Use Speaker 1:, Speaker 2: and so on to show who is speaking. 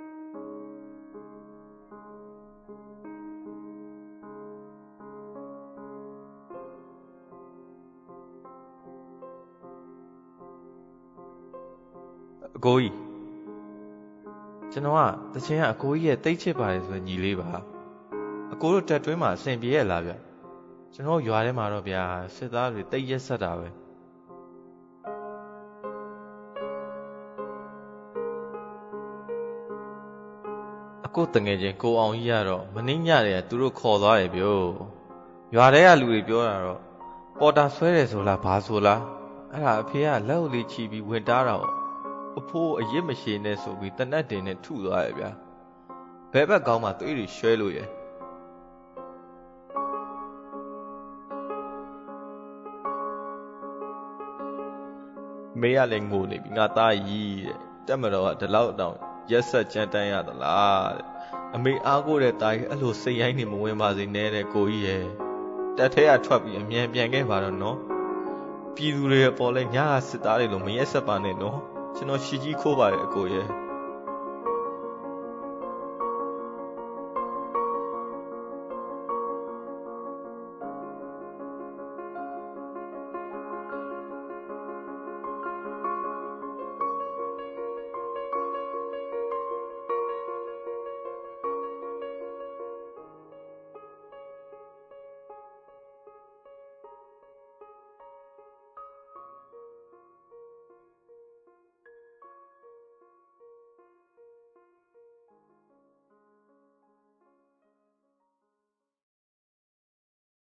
Speaker 1: အကိုကြီးကျွန်တော်ကတချင်ကအကိုကြီးရဲ့တိတ်ချစ်ပါတယ်ဆိုညီလေးပါအကိုတို့တက်တွင်းမှာအဆင်ပြေရလားဗျကျွန်တော်ရွာထဲမှာတော့ဗျာစစ်သားတွေတိတ်ရက်ဆက်တာပဲအကိုတငယ်ချင်းကိုအောင်ကြီးကတော့မနှင်းညတယ်သူတို့ခေါ်သွားတယ်ဗျရွာထဲကလူတွေပြောတာတော့ပေါ်တာဆွဲတယ်ဆိုလားဘာဆိုလားအဲ့ဒါအဖေကလက်အုပ်လေးချီပြီးဝင်တားတော့အဖိုးအရစ်မရှိနဲ့ဆိုပြီးတနတ်တင်နဲ့ထုသွားရဲ့ဗျာဘဲဘက်ကောင်းမှသွေးတွေရွှဲလို့ရဲ့မေးရလဲငိုနေပြီငါသားကြီးတဲ့တက်မတော်ကဒီလောက်တောင်ရက်ဆက်ကြမ်းတမ်းရသလားတဲ့အမေအားကိုတဲ့သားကြီးအဲ့လိုစိတ်ရိုင်းနေမဝင်ပါစေနဲ့တဲ့ကိုကြီးရဲ့တက်ထဲကထွက်ပြီးအမြန်ပြန်ခဲ့ပါတော့နော်ပြည်သူတွေပေါ်လဲညကစစ်သားတွေလိုမရက်ဆက်ပါနဲ့နော်ကျွန်တော်ရှီကြီးခိုးပါတယ်အကိုရဲ့